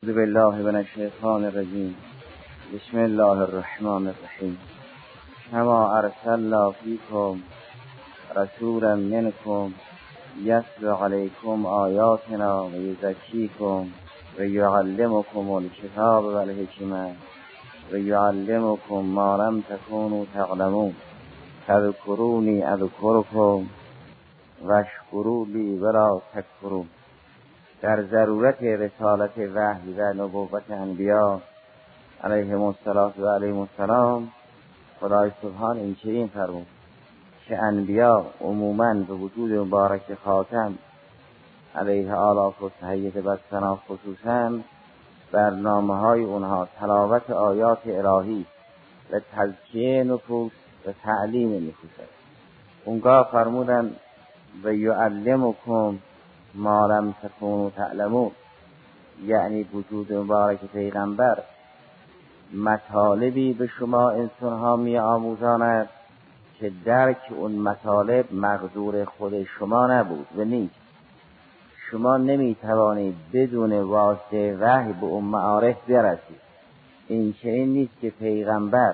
اعوذ بالله من الشیطان الرجیم. بسم الله الرحمن الرحیم. کما ارسلنا فیکم رسولا منکم یتلو علیکم آیاتنا و یزکیکم و یعلمکم الکتاب و الحکمة و یعلمکم ما لم تکونوا تعلمون فاذکرونی اذکرکم واشکروا لی ولا تکفرون. در ضرورت رسالت وحی و نبوت انبیا علیهم السلام خدای سبحان این چنین فرمود که انبیا عموماً به وجود مبارک خاتم علیه آلاف و تحییت بستنا خصوصاً برنامه‌های اونها تلاوت آیات الهی و تزکیه نفوس و تعلیم نفوس است. اونگاه فرمودن و یعلمکم ما لم تکونوا تعلمون، یعنی وجود مبارک پیغمبر مطالبی به شما انسانها می آموزاند که درک اون مطالب مقدور خود شما نبود و نیست. شما نمی توانید بدون واسطه وحی به اون معارف برسید. این چنین نیست که پیغمبر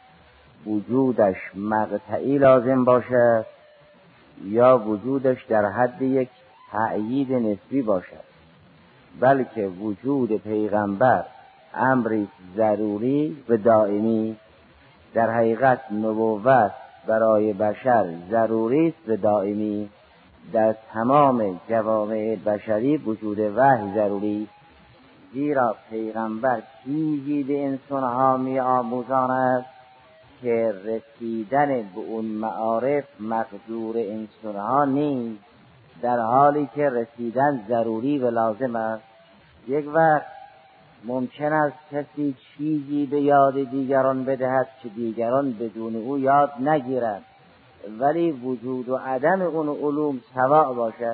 وجودش مقطعی لازم باشد یا وجودش در حد یک تأیید نسبی باشد، بلکه وجود پیغمبر امری ضروری و دائمی. در حقیقت نبوت برای بشر ضروری است و دائمی. در تمام جوامع بشری وجود وحی ضروری، زیرا پیغمبر چیزی به انسانها می آموزاند که رسیدن به اون معارف مقدور انسانها نیست، در حالی که رسیدن ضروری و لازم است. یک وقت ممکن است کسی چیزی به یاد دیگران بدهد که دیگران بدون او یاد نگیرند، ولی وجود و عدم اون علوم سواء باشد،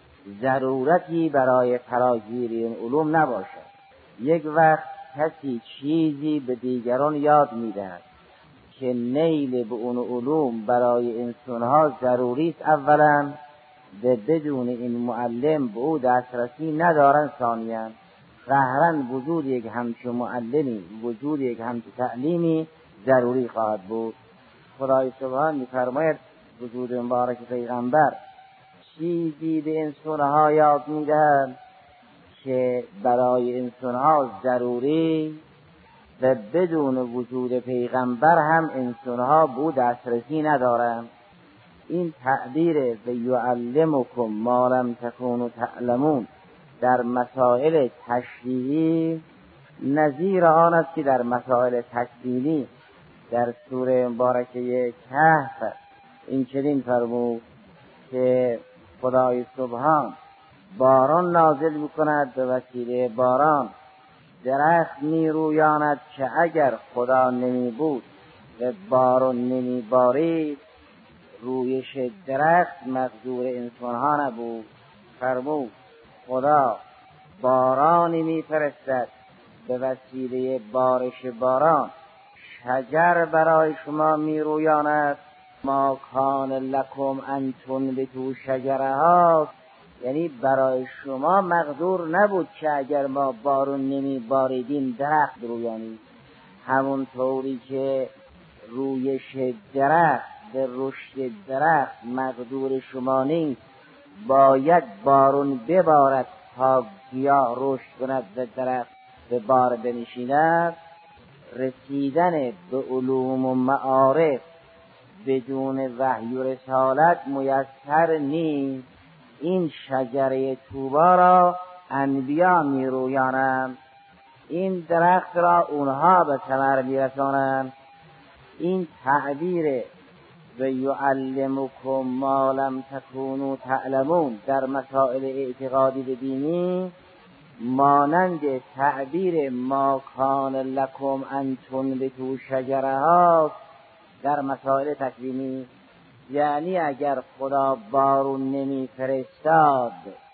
ضرورتی برای فراگیری اون علوم نباشد. یک وقت کسی چیزی به دیگران یاد میدهد که نیل به اون علوم برای انسانها ضروری است اولا، و بدون این معلم به او دسترسی ندارن ثانیاً. قهراً وجود یک همچون معلمی، وجود یک همچون تعلیمی ضروری خواهد بود. خدای سبحان می‌فرماید وجود مبارک پیغمبر چیزی به انسانها یاد می‌دهد که برای انسانها ضروری و بدون وجود پیغمبر هم انسانها به او دسترسی ندارند. این تعبیر و یعلمکم ما لم تکونوا تعلمون در مسائل تشریعی نظیر آن است که در مسائل تکوینی در سوره مبارکه کهف این چنین فرمود که خدای سبحان باران نازل می‌کند، به وسیله باران درخت می‌رویاند که اگر خدا نمی بود و باران نمی بارید رویش درخت مقدور انسانها نبود. فرمود خدا بارانی میفرستد، به وسیله بارش باران شجر برای شما میرویاند. ما کان لکم ان تنبتوا شجرها، یعنی برای شما مقدور نبود که اگر ما بارون نمی باریدیم درخت رویانید. همون طوری که رویش درخت به رشد درخت مقدور شما نیست، باید بارون ببارد تا گیاه رشد کند و درخت به بار بنشیند. رسیدن به علوم و معارف بدون وحی و رسالت میسر نیست. این شجره طوبا را انبیا میرویانند، این درخت را اونها به ثمر میرسانند. این تعبیر و یعلمکم ما لم تکونوا تعلمون در مسائل اعتقادی و دینی مانند تعبیر ما کان لکم ان تنبتوا شجرها در مسائل تکوینی. یعنی اگر خدا بارون نمی فرستاد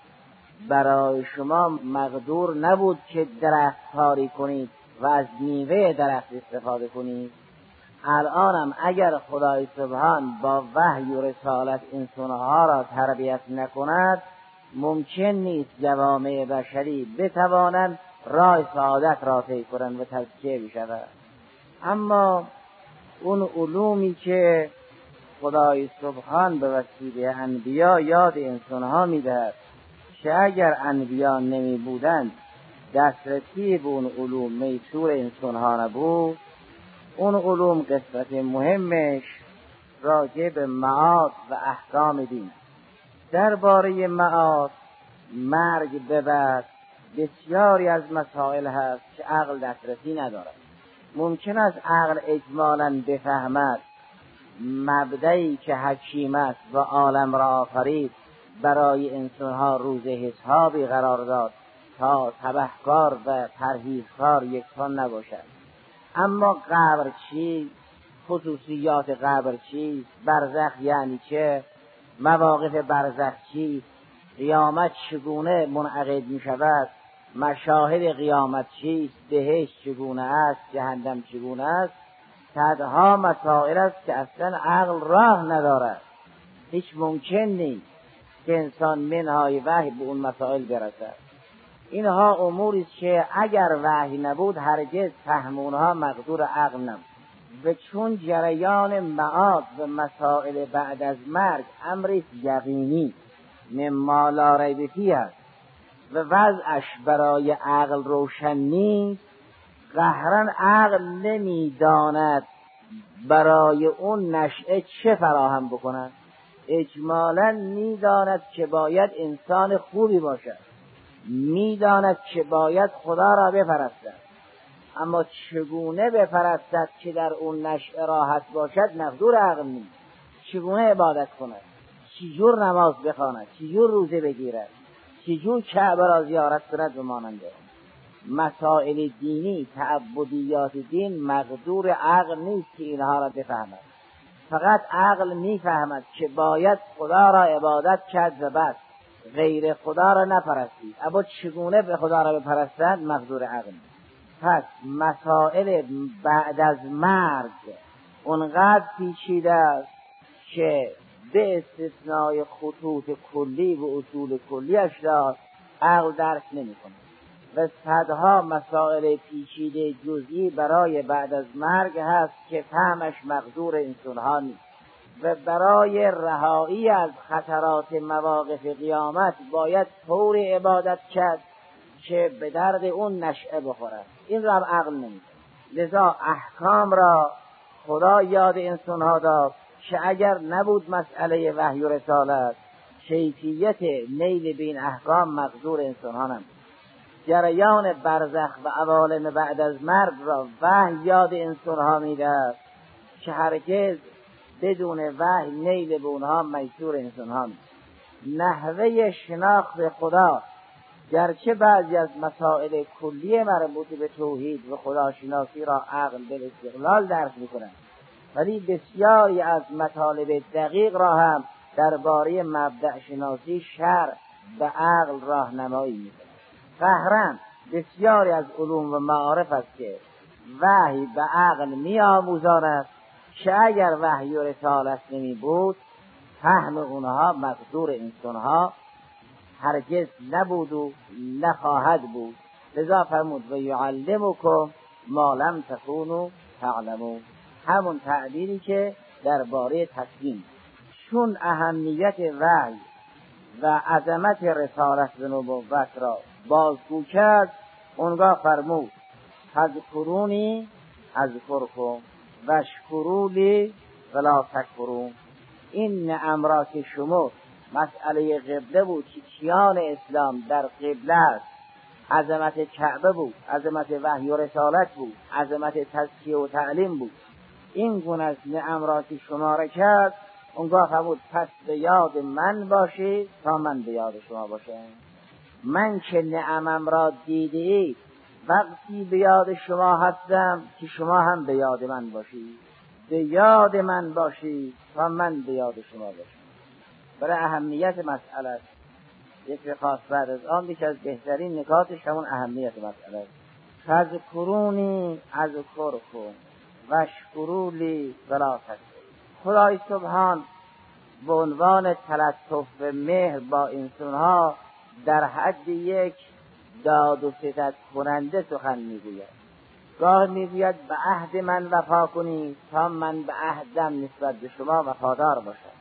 برای شما مقدور نبود که درخت کاری کنید و از میوه درخت استفاده کنید. الانم اگر خدای سبحان با وحی و رسالت انسانها را تربیت نکند، ممکن نیست جوامع بشری بتوانند راه سعادت را طی کنند و تزکیه بشود. اما اون علومی که خدای سبحان به وسیله انبیا یاد انسانها میدهد که اگر انبیا نمی بودند دسترسی به اون علوم میسور انسانها نبود، اون علوم قسمت مهمش راجع به معاد و احکام دین. درباره معاد، مرگ به بعد، بسیاری از مسائل هست که عقل دسترسی ندارد. ممکن است عقل اجمالاً بفهمد مبدئی که حکیم است و عالم را آفرید برای انسانها روز حسابی قرار داد تا تبهکار و پرهیزکار یکسان نباشد. اما قبر چیست؟ خصوصیات قبر چیست؟ برزخ یعنی چه؟ مواقف برزخ چیست؟ قیامت چگونه منعقد می شود؟ مشاهد قیامت چیست؟ بهشت چگونه است؟ جهنم چگونه است؟ صدها مسائل است که اصلا عقل راه ندارد. هیچ ممکن نیست که انسان منهای وحی به اون مسائل برسد. اینها اموری است که اگر وحی نبود هرگز فهم اونها مقدور عقل نبود. و چون جریان معاد و مسائل بعد از مرگ امری یقینی مما لا ریب فیه است و وضعش برای عقل روشن نیست، قهرن عقل نمیداند برای اون نشأه چه فراهم بکند. اجمالاً میداند که باید انسان خوبی باشد، میداند که باید خدا را بپرستد، اما چگونه بپرستد که در اون نشأه راحت باشد مقدور عقل نیست. چگونه عبادت کند، چجور نماز بخواند، چجور روزه بگیرد، چجور کعبه را زیارت کند و ماننده مسائل دینی، تعبدیات دین مقدور عقل نیست که اینها را بفهمد. فقط عقل میفهمد که باید خدا را عبادت کرد و بس، غیر خدا را نپرستید. اما چگونه به خدا را بپرستند مقدور عقل نیست. پس مسائل بعد از مرگ اونقدر پیچیده است که به استثنای خطوط کلی و اصول کلیش را عقل درک نمی‌کند و صدها مسائل پیچیده جزئی برای بعد از مرگ هست که فهمش مقدور انسان‌ها نیست. و برای رهایی از خطرات مواقف قیامت باید طور عبادت کرد که به درد اون نشأه بخورد. این را عقل نمی‌کند. لذا احکام را خدا یاد انسان‌ها داد که اگر نبود مسئله وحی و رسالت، کیفیت نیل به این احکام مقدور انسان‌ها نبود. جریان برزخ و عوالم بعد از مرگ را وحی یاد انسان‌ها می‌دهد که هرگز بدون وحی نیل به اونها میسور انسان‌ها نیست. نحوه شناخت خدا گرچه بعضی از مسائل کلی مربوط به توحید و خداشناسی را عقل به استقلال درک می‌کند، ولی بسیاری از مطالب دقیق را هم درباره مبدأ شناسی شرع به عقل راهنمایی می‌کند. قهرن بسیاری از علوم و معارف است که وحی به عقل می‌آموزاند که اگر وحی و رسالت نمی بود فهم اونها مقدور انسانها هرگز نبود و نخواهد بود. لذا فرمود و یعلمکم ما لم تکونوا تعلمون، همون تعبیری که درباره تسلیم. چون اهمیت وحی و عظمت رسالت و نبوت را بازگو کرد، اونگاه فرمود فاذکرونی اذکرکم واشکروا لی ولا تکفرون. این نعم را که شما مسئله قبله بود که کیان اسلام در قبله است، عظمت کعبه بود، عظمت وحی و رسالت بود، عظمت تزکیه و تعلیم بود. این گونه از نعم را که شما را کرد، اونگاه فرمود پس به یاد من باشید تا من به یاد شما باشم. من که نعمم را دیدید وقتی به یاد شما هستم که شما هم به یاد من باشید. به یاد من باشید تا من به یاد شما باشم. برای اهمیت مسئله یک خاص بعد از آن یکی از بهترین نکاتش همون اهمیت مسئله است. فذکرونی اذکرکم واشکروا لی ولا تکفرون. خدای سبحان به عنوان تلطف و مهر با انسانها در حد یک داد و ستد کننده سخن میگوید. گاه میگوید به عهد من وفا کنید تا من به عهدم نسبت به شما وفادار باشم.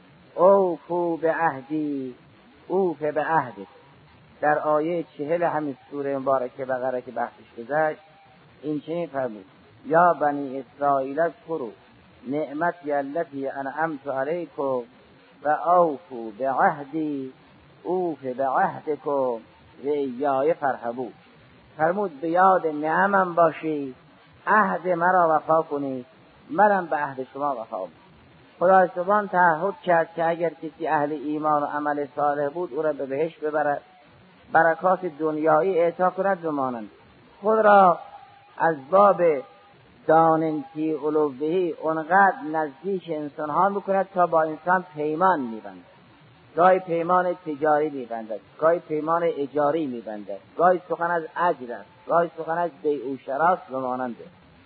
اوفوا به عهدی اوف به عهدکم. در آیه 40 همین سوره مبارکه بقره که بحثش گذشت این چنین فرمود: یا بنی اسرائیل اذکروا نعمتی التي انعمت علیکم و اوفوا به عهدی اوف به عهدکم و ایای فارهبون. فرمود به یاد نعمم باشید، عهد مرا وفا کنید، منم به عهد شما وفا کنم. خدای سبحان تعهد کرد که اگر کسی اهل ایمان و عمل صالح بود او را به بهشت ببرد، برکات دنیایی اعطا کند و مانند. خود را از باب داننتی علوهی اونقدر نزدیک انسان ها میکند تا با انسان پیمان میبندد. گاهی پیمان تجاری میبندد، گاهی پیمان اجاری میبندد، گاهی سخن از اجر است، گاهی سخن از بیع و شراست و ماننده.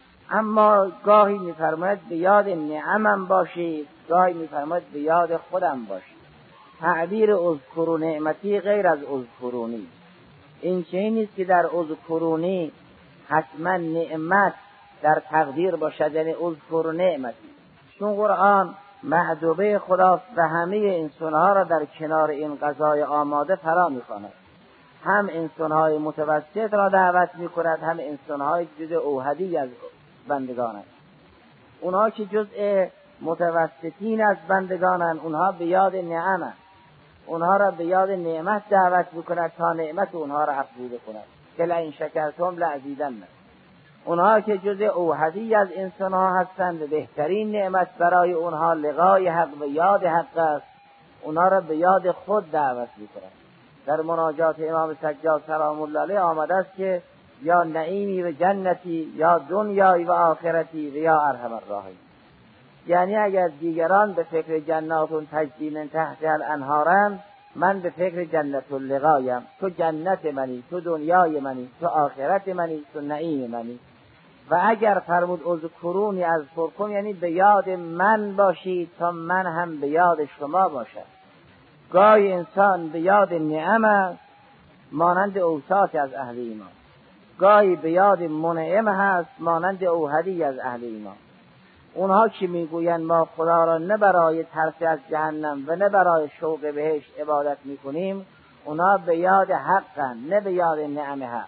اما گاهی میفرماید به یاد نعمم باشید، گاهی میفرماید به یاد خودم باشید. تعبیر اذکروا نعمتی غیر از اذکرونی. این چنین نیست که در اذکرونی حتما نعمت در تقدیر باشد، یعنی اذکروا نعمتی، چون قرآن معدوبه خداست و همه انسانها را در کنار این قضای آماده فرا می‌خواند. هم انسانهای متوسط را دعوت می‌کند، هم انسانهای جزء اوحدی از بندگانند. اونها که جزء متوسطین از بندگانند اونها به یاد نعمت، اونها را به یاد نعمت دعوت می‌کند تا نعمت اونها را افزوده کند که لئن شکرتم لأزیدنکم. اونها که جزء اوحدی از انسانها هستند، بهترین نعمت برای اونها لقای حق و یاد حق است، اونها را به یاد خود دعوت می‌کند. در مناجات امام سجاد سلام الله علیه آمده است که یا نعیمی و جنتی یا دنیایی و آخرتی و یا ارحم الراحمین. یعنی اگر دیگران به فکر جناتون تجری من تحتها الانهارند، من به فکر جنت اللقایم. تو جنت منی، تو دنیای منی، تو آخرت منی، تو نعیم منی. و اگر فرمود اذکرونی اذکرکم، یعنی به یاد من باشید تا من هم به یاد شما باشم. گاهی انسان به یاد نعم است مانند اوساط از اهل ایمان، گاهی به یاد منعم هست مانند اوحدی از اهل ایمان. اونها که میگویند ما خدا را نه برای ترس از جهنم و نه برای شوق بهشت عبادت میکنیم، اونها به یاد حقند نه به یاد نعم حق.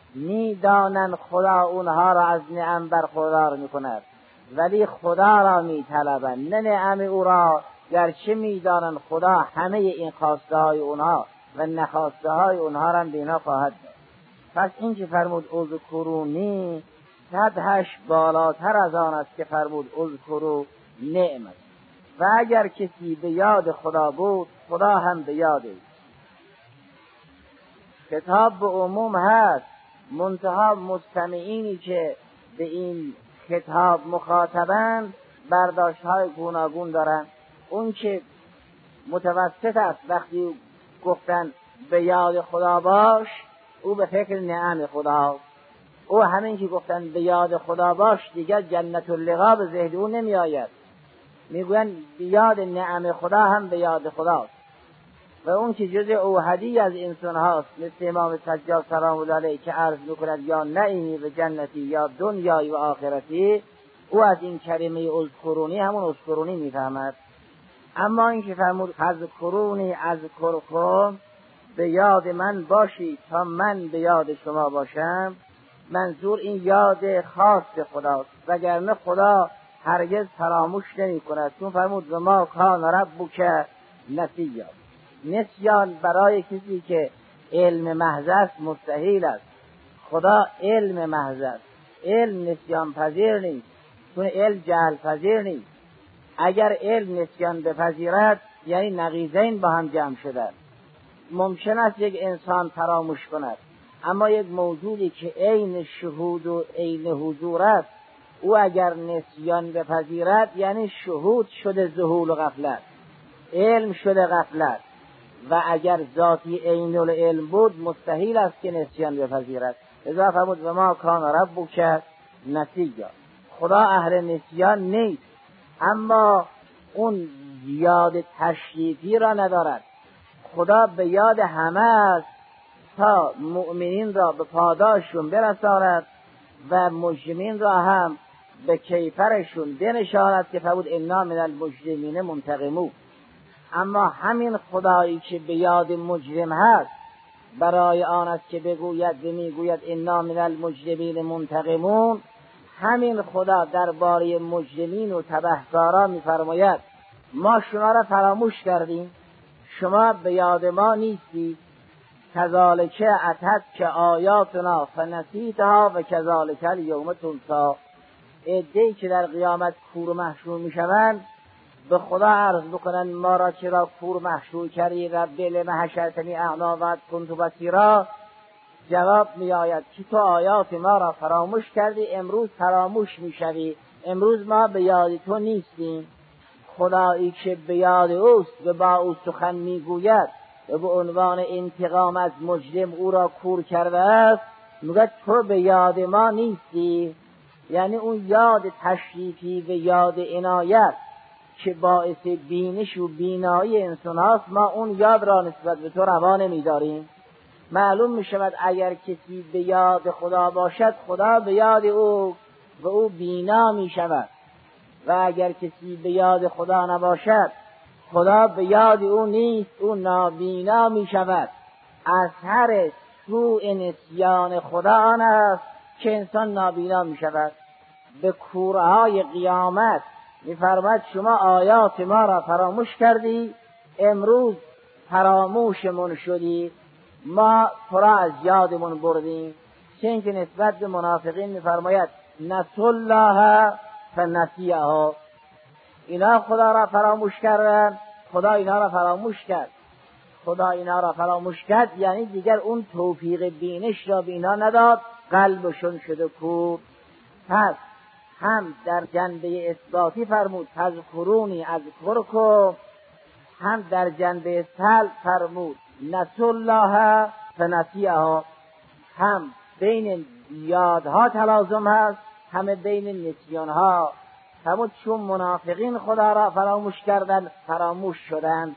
میدانند خدا اونها را از نعم برخوردار میکند ولی خدا را میطلبند نه نعم او را، گرچه میدانند خدا همه این خواسته های اونها و نخواسته های اونها را بینا خواهد داد. پس این که فرمود اذکرونی صدهش بالاتر از آن است که فرمود اذکروا نعمت. و اگر کسی به یاد خدا بود خدا هم به یاد او. خطاب به عموم هست، منتها مستمعینی که به این خطاب مخاطبند برداشت‌های گوناگون دارند. اون که متوسط است وقتی گفتن به یاد خدا باش، او به فکر نعم خدا، او همین که گفتن به یاد خدا باش دیگر جنت اللقا به ذهن او نمی آید. میگوین به یاد نعم خدا هم به یاد خداست. و اون که جزء اوحدی از انسان هاست مثل امام سجاد سلام الله علیه که عرض میکند یا نعیمی و جنتی یا دنیایی و آخرتی، او از این کلمه اذکرونی همون اذکرونی میفهمد. اما این که فرمود اذکرونی اذکرکم، به یاد من باشید تا من به یاد شما باشم، منظور این یاد خاص خداست، وگرنه خدا هرگز فراموش نمی کند. چون فرمود و ما کان ربک نسیا. نسیان برای کسی که علم محض است مستحیل است. خدا علم محض است، علم نسیان پذیر نیست، چون علم جهل پذیر نیست. اگر علم نسیان بپذیرد یعنی نقیضین با هم جمع شده. ممکن است یک انسان فراموش کند، اما یک موجودی که عین شهود و عین حضور است، او اگر نسیان بپذیرد یعنی شهود شده ذهول و غفلت، علم شده غفلت. و اگر ذاتی عین العلم بود مستحیل است که نسیان بپذیرد. لذا فرمود و ما کان ربک نسیا. خدا اهل نسیان نیست، اما اون یاد تشریفی را ندارد. خدا به یاد همه است، تا مؤمنین را به پاداششون برساند و مجرمین را هم به کیفرشون بنشاند که فرمود انا من المجرمین منتقمون. اما همین خدایی که به یاد مجرم هست برای آن است که بگوید و میگوید انا من المجرمین منتقمون، همین خدا درباره مجرمین و تبهکاران میفرماید ما شما را فراموش کردیم، شما به یاد ما نیستی، کذالک اتتک آیاتنا فنسیتها و کذالک الیوم تنسی. عده‌ای که در قیامت کور و محشور میشوند به خدا عرض بکنن ما را چرا کور محشور کردی رب لم حشرتنی اعمی و کنت بصیرا؟ جواب می آید که تو آیات ما را فراموش کردی، امروز فراموش می شوی، امروز ما به یاد تو نیستیم. خدایی که به یاد اوست و با او سخن می گوید و به عنوان انتقام از مجرم او را کور کرده است میگه تو به یاد ما نیستی. یعنی اون یاد تشریفی و یاد عنایت که باعث بینش و بینایی انسان هاست، ما اون یاد را نسبت به تو روا نمی‌داریم. معلوم می شود اگر کسی به یاد خدا باشد خدا به یاد او و او بینا می شود، و اگر کسی به یاد خدا نباشد خدا به یاد او نیست، او نابینا می شود. اثر سوء نسیان خدا آن است که انسان نابینا می شود. به کورهای قیامت می فرماید شما آیات ما را فراموش کردی، امروز فراموشمون شدی، ما تو را از یادمون بردیم. چون که نسبت به منافقین می فرماید نسوا الله فنسیها، اینا خدا را فراموش کردن، خدا اینا را فراموش کرد. خدا اینا را فراموش کرد یعنی دیگر اون توفیق بینش را به اینا نداد، قلبشون شده کور. پس هم در جنبه اثباتی فرمود تذکرونی اذکرکم، هم در جنبه سلب فرمود نسوا الله فنسیها. هم بین یادها تلازم هست، همه بین نسیانها. همون چون منافقین خدا را فراموش کردن فراموش شدند.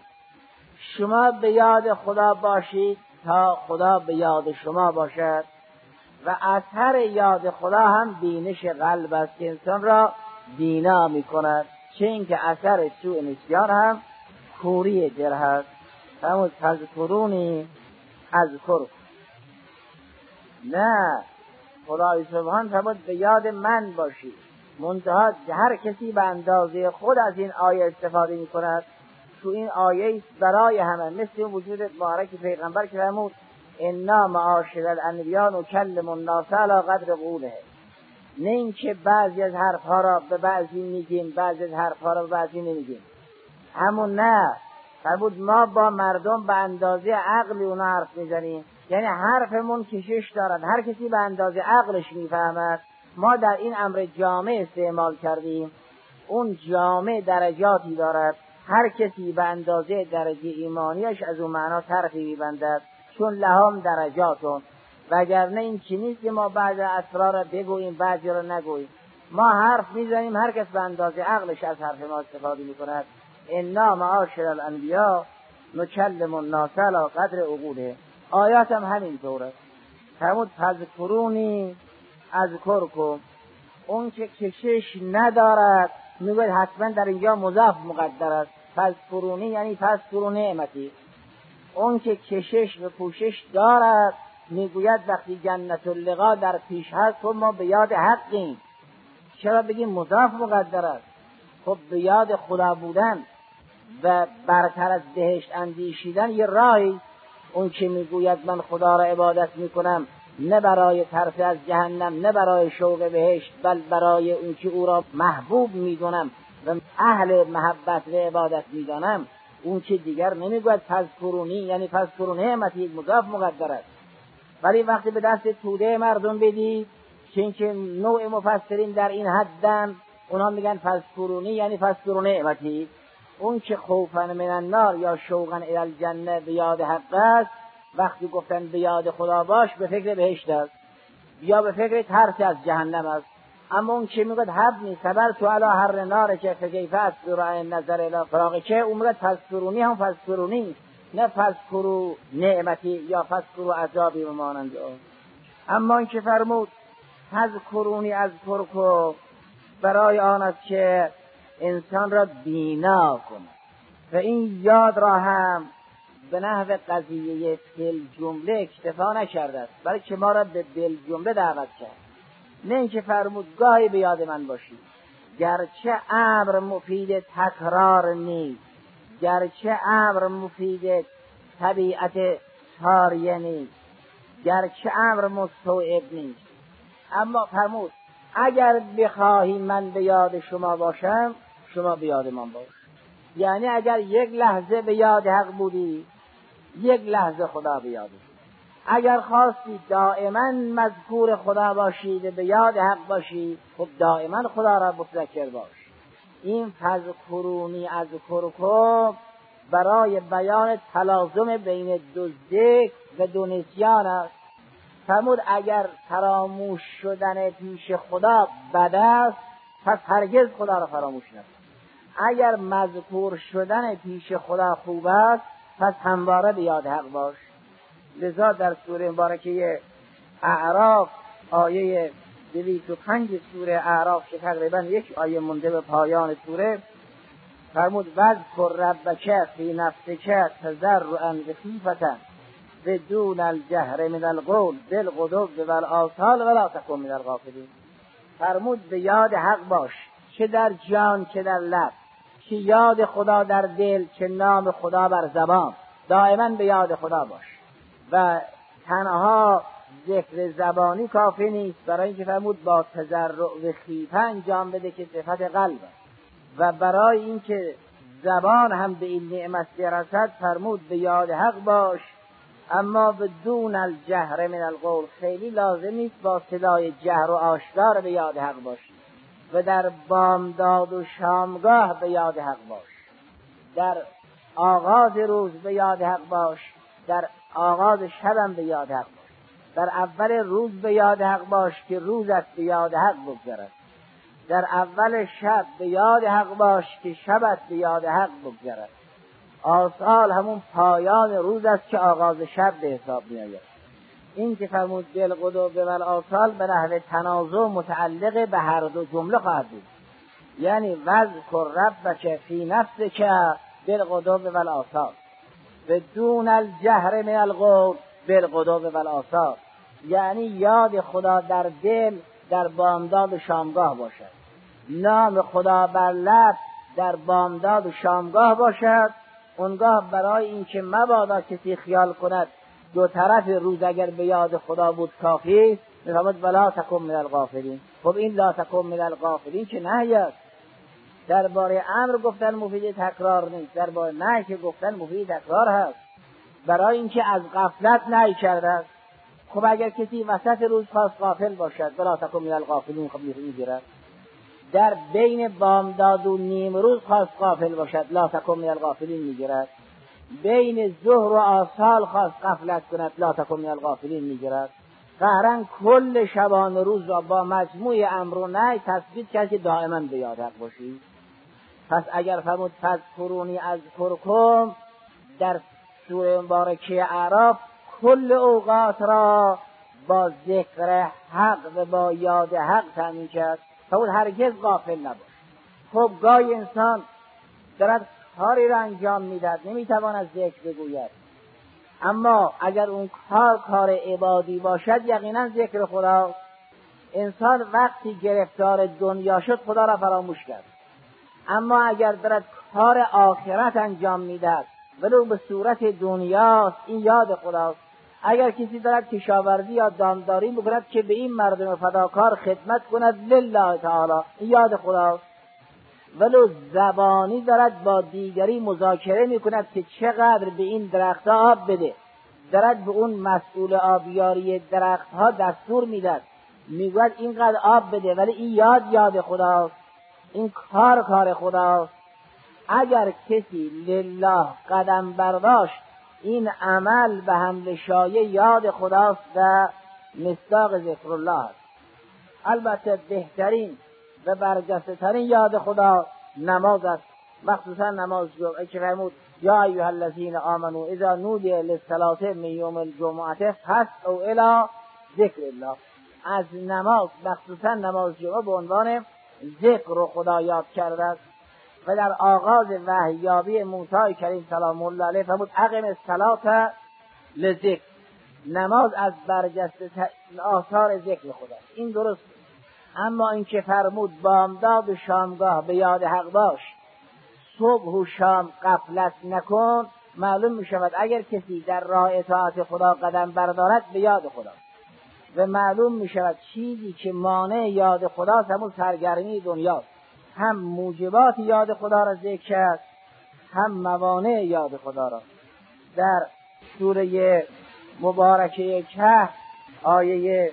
شما به یاد خدا باشید تا خدا به یاد شما باشد. و اثر یاد خدا هم بینش قلب است که انسان را بینا می کند، چون که اثر سوء نسیان هم کوری دل هست. همون تذکرونی اذکرکم. نه، خدای سبحان فرمود به یاد من باشید. منتها هر کسی به اندازه خود از این آیه استفاده می کند. تو این آیه برای همه، مثل وجود مبارک پیغمبر که فرمود انا معاشر الانبیاء نکلم الناس علی قدر قوله. نه اینکه بعضی از حرفها را به بعضی میگیم، بعضی از حرفها را به بعضی نمیگیم. همون نه، فرمود ما با مردم به اندازه عقل اونا حرف میزنیم، یعنی حرفمون کشش دارد، هر کسی به اندازه عقلش میفهمد. ما در این امر جامع استعمال کردیم. اون جامع درجاتی دارد، هر کسی به اندازه درجه ایمانیش از اون معنا طرفی میبندد، چون لهم درجاتون. وگرنه این چی نیست که ما بعضی اسرار را بگوییم بعضی را نگوییم. ما حرف میزنیم، هر کس به اندازه عقلش از حرف ما استفاده میکند. انا معاشر الانبیاء نکلم الناس علی قدر عقوله. آیات هم همین طوره. فرمود تذکرونی اذکرکم. اون که کشش ندارد میگوید حتما در اینجا مضاف مقدر است. تذکرونی یعنی تذکرون نعمتی. اون که کشش و کوشش دارد میگوید وقتی جنت اللقا در پیش هست خب ما به یاد حقیم. چرا بگیم مضاف مقدر است؟ خب به یاد خدا بودن و برتر از بهشت اندیشیدن یه راهی. اون که میگوید من خدا را عبادت میکنم نه برای ترس از جهنم، نه برای شوق بهشت، بل برای اون که او را محبوب میدونم و اهل محبت و عبادت میدانم، اون که دیگر نمیگوید تذکرونی یعنی تذکرون نعمتی، یک مضاف مقدر است. ولی وقتی به دست توده مردم بدید، چون که نوع مفسرین در این حدن، اونا میگن تذکرونی یعنی تذکرون نعمتی. اون که خوفا من النار یا شوقا الی الجنه به یاد حق است، وقتی گفتن به یاد خدا باش به فکر بهشت است یا به فکر ترس از جهنم است. اما اون که میگه حبنی صبر تو علی هر نار که فکیفه است برای نظر الی فراغ که اون میگه تذکرونی هم تذکرونی، نه فذکروا نعمتی یا فذکروا عذابی و مانند آن. اما این که فرمود فذکرونی اذکرکم، برای آن است که انسان را بینا کند و این یاد را هم به نحو قضیه فل جمله اکتفا نکرده است، بلکه ما را به بل جمله دعوت کرد. نه اینکه فرمود گاهی به یاد من باشید، گرچه امر مفید تکرار نیست، گرچه امر مفید طبیعت تاریه نیست، گرچه امر مستوعب نیست، اما فرمود اگر بخواهی من به یاد شما باشم، شما به یاد من باش. یعنی اگر یک لحظه به یاد حق بودی، یک لحظه خدا به یاد. اگر خواستی دائما مذکور خدا باشید، به یاد حق باشی، خب دائما خدا را متذکر باش. این فذکرونی اذکرکم برای بیان تلازم بین دو ذکر و دو نسیان است. فرمود اگر فراموش شدن پیش خدا بد است، پس هرگز خدا را فراموش نکن. اگر مذکور شدن پیش خدا خوب است، پس همواره به یاد حق باش. لذا در سوره مبارکه اعراف آیه 205 سوره اعراف که تقریبا یک آیه مونده به پایان سوره، فرمود واذکر ربک فی نفسک تضرعا و خیفة بدون الجهر من القول بالغدو والآصال ولا تکن من الغافلین. فرمود به یاد حق باش، چه در جان چه در لب، چه یاد خدا در دل چه نام خدا بر زبان، دائما به یاد خدا باش. و تنها ذکر زبانی کافی نیست، برای اینکه فرمود با تضرع و خیفه انجام بده که صفت قلب است. و برای اینکه زبان هم به این نعمت برسد، فرمود به یاد حق باش، اما بدون الجهر من القول. خیلی لازم نیست با صدای جهر و آشکار به یاد حق باشی. و در بامداد و شامگاه به یاد حق باش، در آغاز روز به یاد حق باش، در آغاز شبم به یاد حق باش. در اول روز به یاد حق باش که روزت به یاد حق بگذرد، در اول شب به یاد حق باش که شبت به یاد حق بگذرد. آصال همون پایان روز است که آغاز شب به حساب می آید. این که فرمود بالغدو والآصال به نحو تنازع متعلق به هر دو جمله خواهد بود. یعنی واذکر ربک فی نفسک بالغدو والآصال بدون الجهر من القول بالغدو والآصال. یعنی یاد خدا در دل در بامداد و شامگاه باشد، نام خدا بر لب در بامداد و شامگاه باشد. اونگاه برای اینکه مبادا کسی خیال کند دو طرف روز اگر به یاد خدا بود کافی، می‌فرماد ولا تکن من الغافلین. خب این لا تکن من الغافلین که نهی است. درباره امر گفتن مفید تکرار نیست، درباره نهی که گفتن مفید تکرار هست، برای اینکه از غفلت نهی کرده است. خب اگر کسی وسط روز خواست غافل باشد، ولا تکن من الغافلین، خب میگیرد. در بین بامداد و نیم روز خواست غافل باشد، لا تکن من الغافلین میگیرد. بین ظهر و آصال خواست غفلت کند، لا تکن من الغافلین میگیرد. قهرن کل شبان روز را با مجموع امر و نهی تثبیت کرد که دائما به یاد حق باشید. پس اگر فرمود فذکرونی اذکرکم در سوره مبارکه اعراف کل اوقات را با ذکر حق و با یاد حق تامین کرد، فرمود هرگز غافل نباش. خب گاهی انسان دارد کاری را انجام میدهد، نمیتواند ذکر بگوید، اما اگر اون کار عبادی باشد یقینا ذکر خدا. انسان وقتی گرفتار دنیا شد خدا را فراموش کرد، اما اگر دارد کار آخرت انجام میدهد ولو به صورت دنیاست، این یاد خداست. اگر کسی دارد کشاورزی یا دامداری بکند که به این مردم فداکار خدمت کند لله تعالی، این یاد خداست. ولو زبانی دارد با دیگری مذاکره میکند که چقدر به این درختها آب بده، دارد به اون مسئول آبیاری درختها دستور میدهد، میگوید اینقدر آب بده، ولی این یاد خداست، این کار خداست. اگر کسی لله قدم برداشت، این عمل به حمل شایع یاد خداست و مصداق ذکر الله است. البته بهترین و برجسته ترین یاد خدا نماز است مخصوصا نماز جمعه که فرمود یا ایها الذین آمنوا اذا نودی للصلاة من یوم الجمعه فاسعوا الی ذکر الله. از نماز مخصوصا نماز جمعه به عنوان ذکر و خدا یاد کرده است و در آغاز وحییابی موسی کریم سلام الله علیه فرمود اقم الصلاة لذکر. نماز از برجسته آثار ذکر خداست، این درست. اما این که فرمود بامداد و شامگاه به یاد حق باش، صبح و شام غفلت نکن، معلوم می شود اگر کسی در راه اطاعت خدا قدم بردارد به یاد خدا، و معلوم می شود چیزی که مانع یاد خداست همون سرگرمی دنیاست. هم موجبات یاد خدا را ذکر کرد، هم موانع یاد خدا را. در سوره مبارکه کهف آیه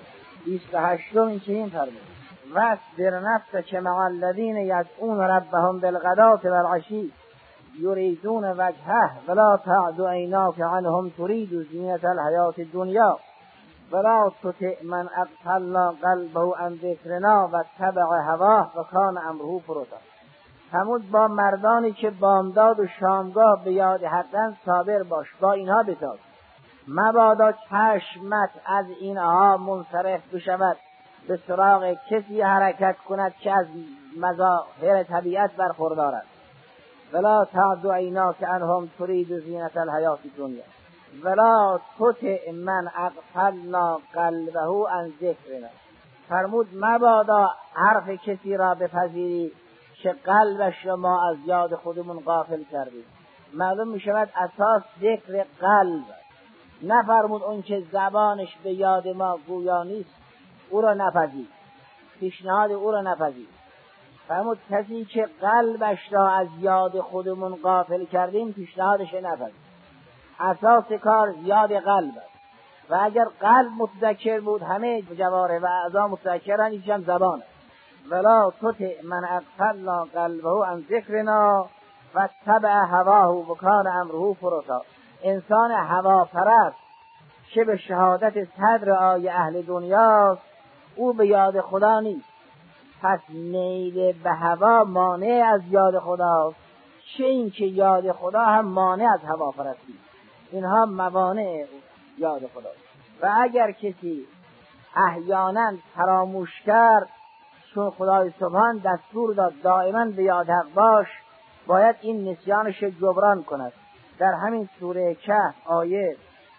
28 این چنین فرمود واصبر نفسک مع الذین یدعون ربهم بالغداة والعشی یریدون وجهه ولا تعد عیناک عنهم ترید زینة الحیاة الدنیا ولا تطع من اغفلنا قلبه عن ذکرنا واتبع هواه وکان امره فرطا. همون با مردانی که بامداد و شامگاه به یاد حقن صابر باش، با اینها بتاز، مبادا چشمت از اینها منصرف بشود به سراغ کسی حرکت کند که از مظاهر طبیعت برخوردار است. ولا تعد عیناک عنهم ترید زینة الحیاة الدنیا ولا تطع من اغفلنا قلبه عن ذکرنا. فرمود مبادا حرف کسی را بپذیری که قلبش را ما از یاد خودمون غافل کردیم. معلوم می شود اساس ذکر قلب. نفرمود اون که زبانش به یاد ما گویا نیست او را نپذیر، پیشنهاد او را نپذیر. فرمود کسی که قلبش را از یاد خودمون غافل کردیم پیشنهادش نپذیر. اساس کار یاد قلب است و اگر قلب متذکر بود همه جوارح و اعضا متذکرن، هیچ هم زبان است. ولا تطع من اغفلنا قلبه عن ذکرنا واتبع هواه وکان امره فرطا. انسان هوا پرست که به شهادت صدر آی اهل دنیاست او به یاد خدا نیست. پس میل به هوا مانع از یاد خداست، چه این که یاد خدا هم مانع از هوا پرستی. اینها موانع یاد خداست. و اگر کسی احیانا فراموش کرد، چون خدای سبحان دستور داد دائما به یاد حق باش، باید این نسیانش جبران کند. در همین سوره کهف آیه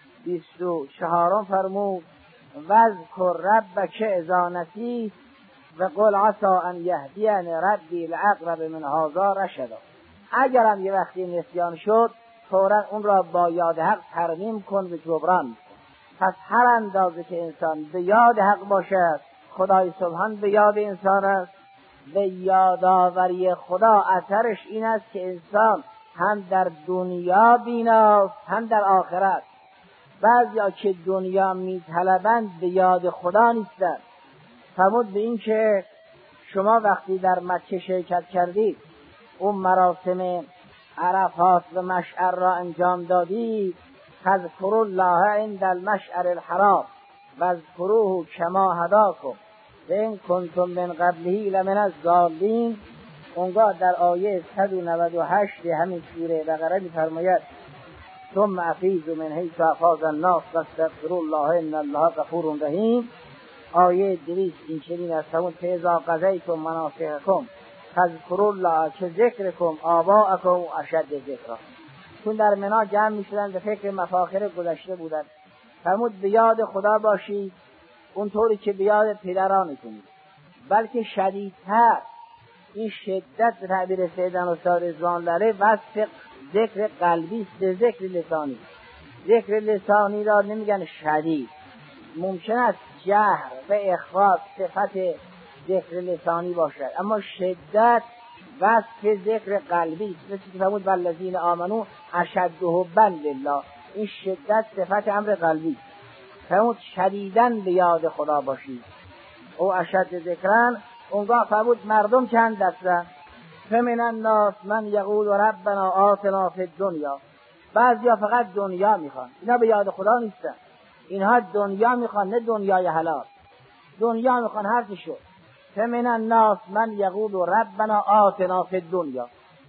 24 فرمود واذکر ربک اذا نسیت و قل عسى ان یهدینی ربی لأقرب من هذا رشدا. اگرم یه وقتی نسیان شد فوراً اون را با یاد حق ترمیم کن به جبران. پس هر اندازه که انسان به یاد حق باشد، خدای سبحان به یاد انسان است. به یادآوری خدا اثرش این است که انسان هم در دنیا بیناست هم در آخرت. بعضیا که دنیا میطلبند به یاد خدا نیستند. فرمود به این که شما وقتی در مکه شرکت کردید، اون مراسم عرفات و مشعر را انجام دادید، فاذکروا الله عند المشعر الحرام واذکروه کما هداکم و ان کنتم من قبله لمن الضالین. اونگاه در آیه 198 همین سوره بقره می‌فرماید ثم افیضوا من حیث افاض الناس واستغفروا الله ان الله غفور رحیم. آیه 200 این چنین است همون فاذا قضیتم مناسککم فاذکروا الله که ذکرکم آباءکم اشد ذکرا. چون در منا جمع می‌شدند به فکر مفاخر گذشته بودند، فرمود به یاد خدا باشید اونطوری که به یاد پدرانتون، بلکه شدیدتر. این شدت به تعبیر سیدنا استاد رضوان الله وصف ذکر قلبی است به ذکر لسانی. ذکر لسانی را نمیگن شدید، ممکن است جهر و اخفا صفت ذکر لسانی باشد، اما شدت وصف ذکر قلبی است. مثل که فرمود والذین آمنوا اشد حبا لله، این شدت صفت امر قلبی. فرمود شدیداً به یاد خدا باشید او اشد ذکرن. اونگاه فرمود مردم چند دستن، فمن الناس من یقول ربنا آتنا فی الدنیا. بعضیا فقط دنیا میخوان، اینا به یاد خدا نیستن. اینها دنیا میخوان، نه دنیای حلال، دنیا میخوان. حرفی شد فمن الناس من یقول ربنا آتنا فی الدنیا،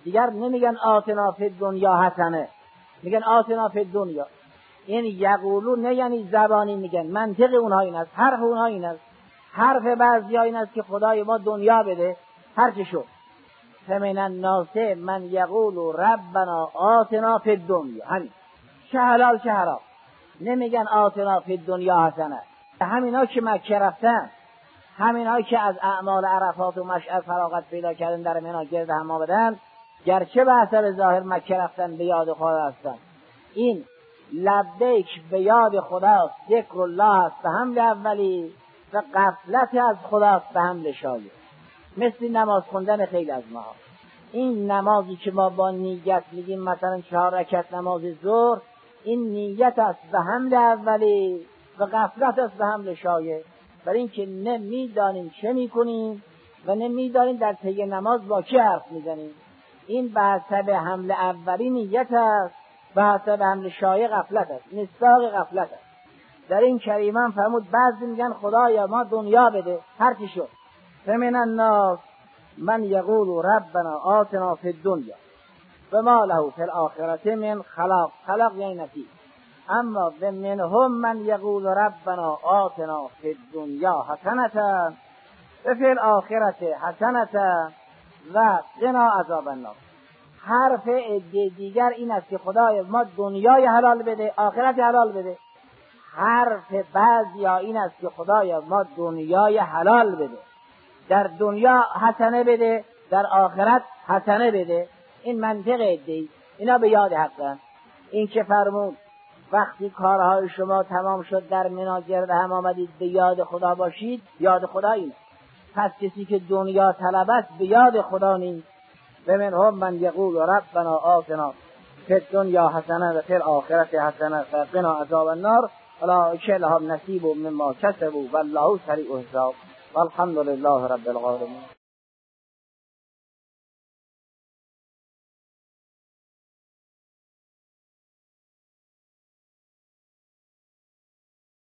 دیگر نمیگن آتنا فی الدنیا حسنه، میگن آتنا فی الدنیا. این یقولو نه یعنی زبانی میگن، منطق اونها این است، حرف اونها این است. حرف بعضی این است که خدای ما دنیا بده، هر چه شد. فمن الناس من یقول ربنا آتنا فی الدنیا، همین چه حلال چه حرام. نمیگن آتنا فی الدنیا حسنه. همینا که مکه رفتن، همینا که از اعمال عرفات و مشعر فراغت پیدا کردن در منی گرد هم آمدن، گرچه به اثر ظاهر مکه رفتن به یاد خدا هستن، این لبیک به یاد خداست، ذکر الله است به حمل اولی و غفلت از خداست به حمل شایع. مثل نماز خوندن خیلی از ما، این نمازی که ما با نیت میگیم مثلا 4 رکعت نماز ظهر، این نیت است به حمل اولی و غفلت است به حمل شایع، برای اینکه نه میدانیم چه میکنیم و نه میدانیم در طی نماز با کی حرف میزنیم. این به حسب حمل اولی نیت است، به حسب حمل شایع غفلت است، مصداق غفلت است. در این کریمان فرمود بعضی میگن خدایا ما دنیا بده، هر چی شد. فمن الناس من یقول ربنا آتنا فی الدنیا و ما له فی الاخرة من خلاق. خلاق یعنی نصیب. اما و منهم من یقول ربنا آتنا فی الدنیا حسنة و فی الاخرة حسنة و قنا عذاب النار. حرف دیگر این است که خدای ما دنیای حلال بده، آخرت حلال بده. حرف بعضی این است که خدای ما دنیای حلال بده، در دنیا حسنه بده، در آخرت حسنه بده. این منطق ادعی، اینا به یاد حقن. این که فرمود وقتی کارهای شما تمام شد در منی گرد هم آمدید به یاد خدا باشید، یاد خدا اینه. پس کسی که دنیا طلب است به یاد خدا نیست. و منهم من یقول ربنا آتنا فی الدنیا حسنه و فی الاخرة حسنه و قنا عذاب النار اولئک لهم نصیب مما کسبوا والله سریع الحساب والحمد لله رب العالمین.